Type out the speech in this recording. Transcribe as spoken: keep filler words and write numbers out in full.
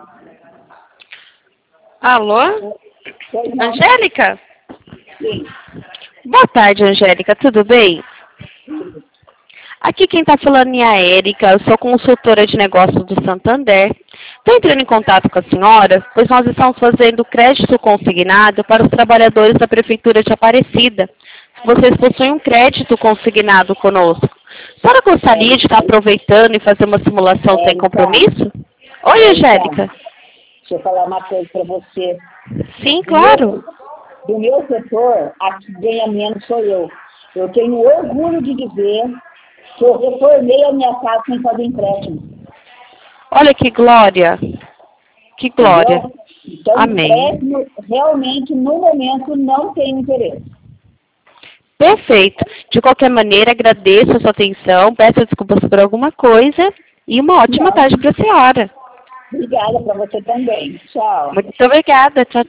Alô? Pois não? Angélica? Sim. Boa tarde, Angélica. Tudo bem? Aqui quem está falando é a Érica, eu sou consultora de negócios do Santander. Estou entrando em contato com a senhora, pois nós estamos fazendo crédito consignado para os trabalhadores da Prefeitura de Aparecida. Vocês possuem um crédito consignado conosco. A senhora gostaria de estar aproveitando e fazer uma simulação sem compromisso? Oi, Angélica. Deixa eu falar uma coisa para você. Sim, claro. Do meu, do meu setor, a que ganha menos sou eu. Eu tenho orgulho de dizer que eu reformei a minha casa sem fazer empréstimo. Olha que glória. Que glória. Entendeu? Então, Amém. empréstimo, realmente, no momento, não tem interesse. Perfeito. De qualquer maneira, agradeço a sua atenção, peço desculpas por alguma coisa e uma ótima Não. tarde para a senhora. Obrigada para você também. Tchau. Muito obrigada. Tchau,